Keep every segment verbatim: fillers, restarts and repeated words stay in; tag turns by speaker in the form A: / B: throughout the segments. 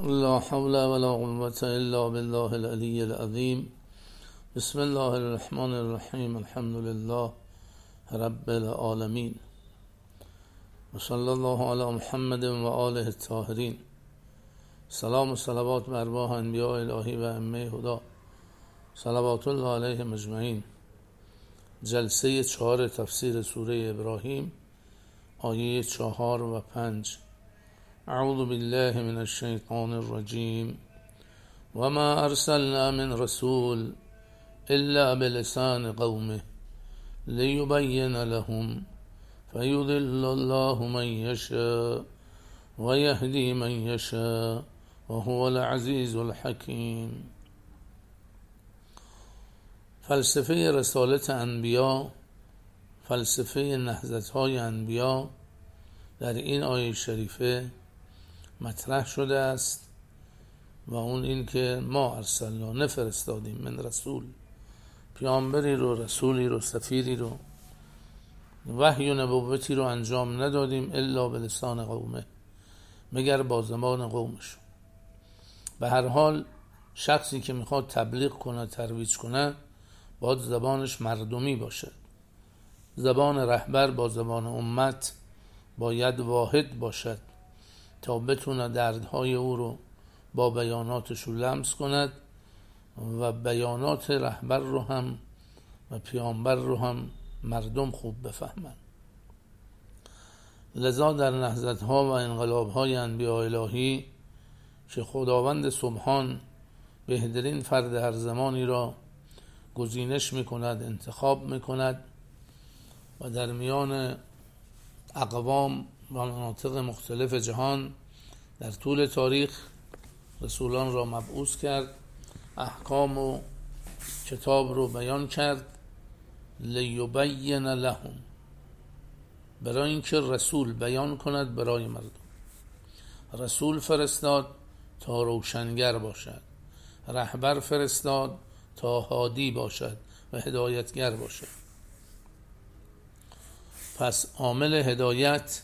A: لا حول ولا قوة الا بالله العلی العظیم. بسم الله الرحمن الرحیم. الحمد لله رب العالمین و صلی الله علی محمد و آله الطاهرین. سلام و صلوات بر ارواح انبیاء الهی و ائمه هدی صلوات الله علیهم اجمعین. جلسه چهار تفسیر سوره ابراهیم، آیه چهار و پنج. اعوذ بالله من الشیطان الرجیم و ما ارسلنا من رسول الا بلسان قومه لیبین لهم فیضل الله من یشاء و یهدی من یشاء و هو العزیز الحکیم. فلسفه رسالت انبیا، فلسفه نهضت‌های انبیا در این آیه شریفه مطرح شده است و اون این که ما ارسلنا، نفرستادیم، من رسول، پیامبری رو، رسولی رو، سفیری رو، وحی و نبوتی رو انجام ندادیم الا به لسان قومه، مگر با زبان قومش. به هر حال شخصی که میخواد تبلیغ کنه، ترویج کنه، باید زبانش مردمی باشه. زبان رهبر با زبان امت باید واحد باشد تا بتونه دردهای او رو با بیاناتش رو لمس کند و بیانات رهبر رو هم و پیامبر رو هم مردم خوب بفهمند. لذا در نهضت‌ها و انقلاب‌های انبیاء الهی که خداوند سبحان بهترین فرد هر زمانی را گزینش میکند، انتخاب میکند و در میان اقوام و مناطق مختلف جهان در طول تاریخ رسولان را مبعوث کرد، احکام و کتاب رو بیان کرد، لیبین لهم، برای اینکه رسول بیان کند برای مردم. رسول فرستاد تا روشنگر باشد، رهبر فرستاد تا هادی باشد و هدایتگر باشد. پس عامل هدایت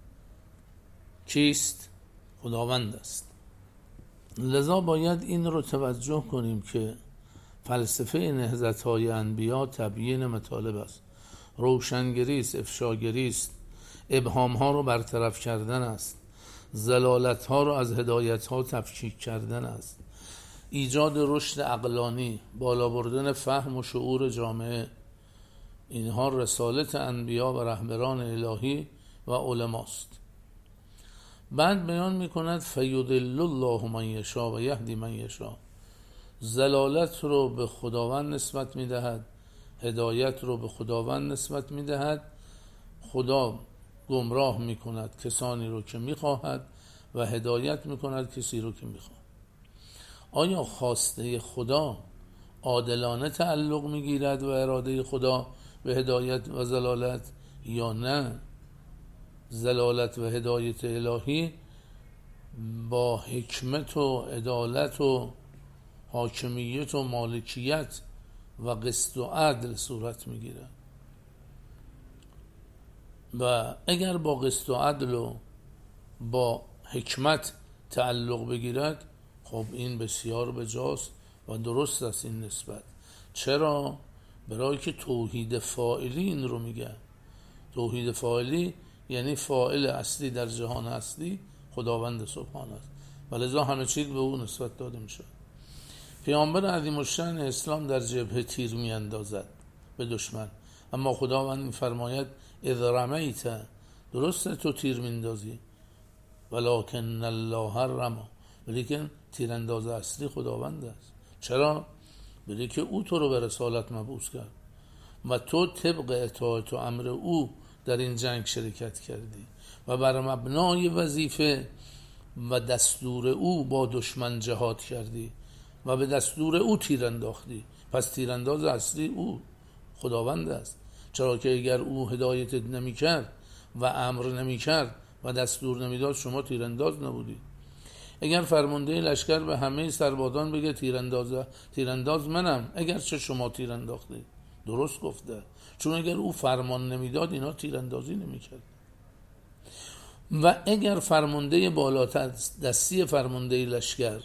A: کیست؟ خداوند است. لذا باید این رو توجه کنیم که فلسفه نهضت‌های انبیا تبیین مطالب است، روشنگری است، افشاگری است، ابهام‌ها رو برطرف کردن است، ضلالت‌ها رو از هدایت‌ها تفکیک کردن است، ایجاد رشد عقلانی، بالا بردن فهم و شعور جامعه. اینها رسالت انبیا و رهبران الهی و علماست. بعد بیان میکند فیضل الله من یشاء و یهدی من یشاء. ضلالت رو به خداوند نسبت میدهد، هدایت رو به خداوند نسبت میدهد. خدا گمراه میکند کسانی رو که میخواهد و هدایت میکند کسی رو که میخواهد. آیا خواسته خدا عادلانه تعلق میگیرد و اراده خدا به هدایت و ضلالت یا نه؟ ضلالت و هدایت الهی با حکمت و عدالت و حاکمیت و مالکیت و قسط و عدل صورت میگیره و اگر با قسط و عدل و با حکمت تعلق بگیرد، خب این بسیار بجاست و درست است این نسبت. چرا؟ برای که توحید فاعلی این رو میگه. توحید فاعلی یعنی فاعل اصلی در جهان هستی خداوند سبحان است و لذا همه چیز به او نسبت داده میشه. پیامبر عظیم الشأن اسلام در جبهه تیر میاندازد به دشمن، اما خداوند میفرماید اذ رمیت، درسته تو تیر میاندازی، ولکن الله رمی، ولیکن تیرانداز اصلی خداوند است. چرا؟ برای که او تو رو به رسالت مبعوث کرد و تو طبق اطاعت و امر او در این جنگ شرکت کردی و بر مبنای وظیفه و دستور او با دشمن جهاد کردی و به دستور او تیر انداختی. پس تیرانداز اصلی او خداوند است. چرا که اگر او هدایت نمی کرد و امر نمی کرد و دستور نمی داد، شما تیرانداز نبودی. اگر فرمانده لشکر به همه سربازان بگه تیرانداز تیرانداز منم، اگر چه شما تیر انداختی، درست گفته، چون اگر او فرمان نمیداد اینا تیراندازی نمیکرد. و اگر فرمانده بالاتر دستی فرمانده لشکر،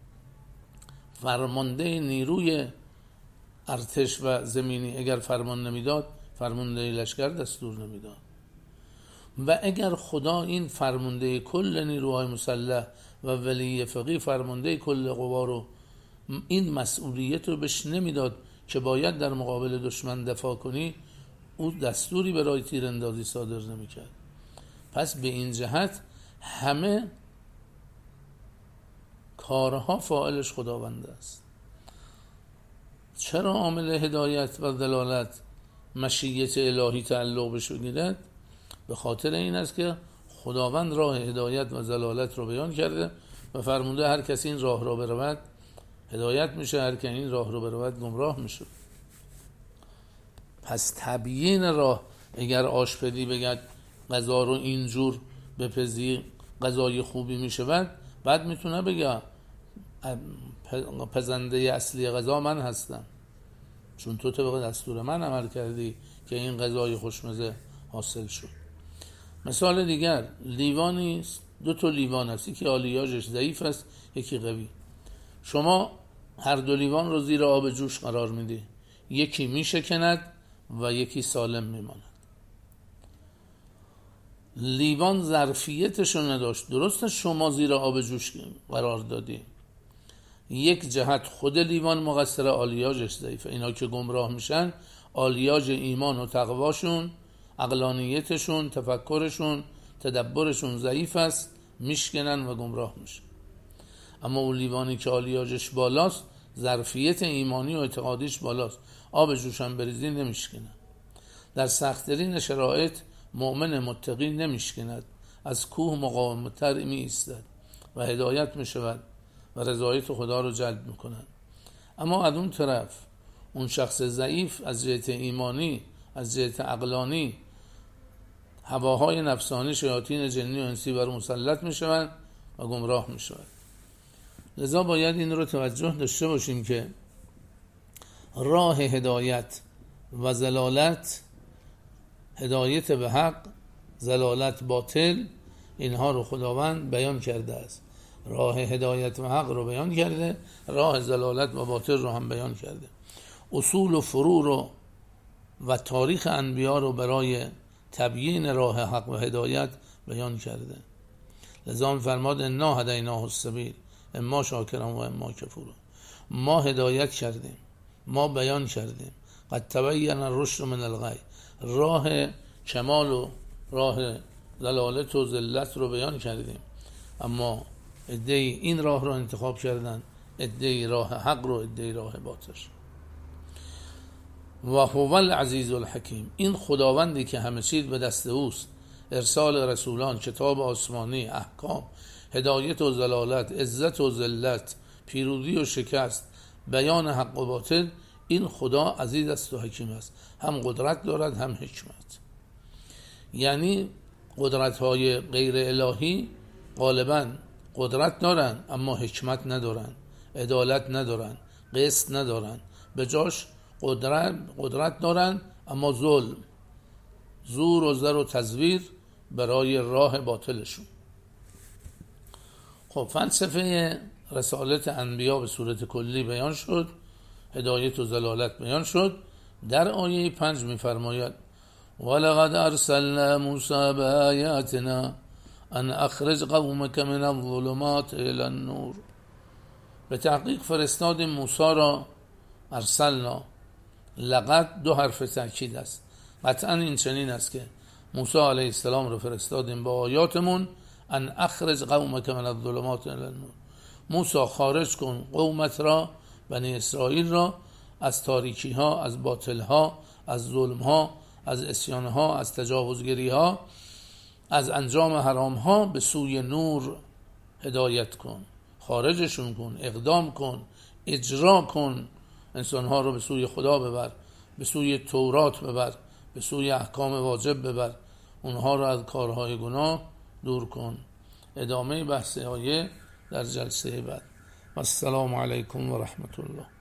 A: فرمانده نیروی ارتش و زمینی اگر فرمان نمیداد، فرمانده لشکر دستور نمیداد. و اگر خدا این فرمانده کل نیروهای مسلح و ولی فقیه فرمانده کل قوا رو این مسئولیت رو بهش نمیداد که باید در مقابل دشمن دفاع کنی، او دستوری برای تیراندازی صادر نمیکرد. پس به این جهت همه کارها فاعلش خداوند است. چرا عامل هدایت و دلالت مشیت الهی تعلق بهش بگیرد؟ به خاطر این است که خداوند راه هدایت و دلالت رو بیان کرده و فرموده هر کسی این راه را برود هدایت میشه، هر کسی این راه رو برود گمراه میشه. پس تبیین راه، اگر آشپزی بگد غذا رو اینجور بپزی غذای خوبی میشه، بعد میتونه بگه پزنده اصلی غذا من هستم، چون تو طبق دستور من عمل کردی که این غذای خوشمزه حاصل شد. مثال دیگر، لیوانی دو تا لیوان است، یکی آلیاژش ضعیف است یکی قوی. شما هر دو لیوان رو زیر آب جوش قرار میدی، یکی میشکند و یکی سالم میماند. لیوان ظرفیتشو نداشت، درسته شما زیر آب جوش قرار دادی، یک جهت خود لیوان مقصر، آلیاژش ضعیفه. اینا که گمراه میشن آلیاژ ایمان و تقواشون، عقلانیتشون، تفکرشون، تدبرشون ضعیف است، میشکنن و گمراه میشن. اما اون لیوانی که آلیاژش بالاست، ظرفیت ایمانی و اعتقادیش بالاست، آب جوشم بریزی نمیشکنه. در سخت‌ترین شرایط مؤمن متقی نمیشکند، از کوه مقاومتر می ایستد و هدایت میشود و رضایت خدا رو جلب میکنند. اما از اون طرف اون شخص ضعیف از جهت ایمانی، از جهت عقلانی، هواهای نفسانی، شیاطین جنی و انسی بر مسلط میشوند و گمراه میشوند. لذا باید این رو توجه داشته باشیم که راه هدایت و ضلالت، هدایت به حق، ضلالت باطل، اینها رو خداوند بیان کرده است. راه هدایت و حق رو بیان کرده، راه ضلالت و باطل رو هم بیان کرده. اصول و فروع رو و تاریخ انبیا رو برای تبیین راه حق و هدایت بیان کرده. لذا فرماد انا هدیناه السبیل اما شاکرا و اما کفورا. ما هدایت کردیم، ما بیان کردیم، قد تبین الرشد من الغی، راه کمال و راه ضلالت و ذلت رو بیان کردیم. اما عده‌ای این راه رو انتخاب کردن، عده‌ای راه حق رو، عده‌ای راه باطل. و هو العزیز الحکیم، این خداوندی که همه چیز به دست اوست، ارسال رسولان، کتاب آسمانی، احکام، هدایت و ضلالت، عزت و ذلت، پیروزی و شکست، بیان حق و باطل، این خدا عزیز است و حکیم است، هم قدرت دارد هم حکمت. یعنی قدرت های غیر الهی غالبا قدرت دارن اما حکمت ندارن، عدالت ندارن، قسط ندارن، به جاش قدرت قدرت دارن اما ظلم، زور و زر و تزویر برای راه باطلشون. خب فلسفه رسالت انبیا به صورت کلی بیان شد، هدایت و ضلالت بیان شد. در آیه پنج می‌فرماید ولقد ارسلنا موسی بآیاتنا ان اخرج قومک من الظلمات الی النور. به تحقیق فرستادیم موسی را، ارسلنا، لقد دو حرف تاکید است. قطعا این چنین است که موسی علیه السلام را فرستادیم با آیاتمون، ان اخرج قومک من الظلمات الی النور، موسی خارج کن قومت را، بنی اسرائیل را، از تاریکی ها، از باطل ها، از ظلم ها، از عصیان ها، از تجاوزگری ها، از انجام حرام ها به سوی نور هدایت کن، خارجشون کن، اقدام کن، اجرا کن، انسان ها رو به سوی خدا ببر، به سوی تورات ببر، به سوی احکام واجب ببر، اونها رو از کارهای گناه دور کن. ادامه بحث آیه در جلسه بعد. السلام علیکم و رحمت الله.